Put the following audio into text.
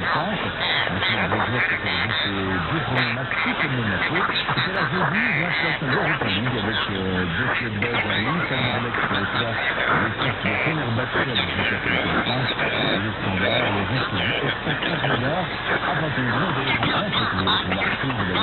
France. Maintenant, on va dire que c'est deux premiers matchs tout comme le Monaco. Et c'est la jeudi, 29 Europa League avec deux clubs belges en ligne. Saint-Merlex qui reçoit les forces de Fenerbahçe à 18h35. Et le standard, le risque du FC Krasnodar à 21h de France. Vous avez remarqué, vous l'avez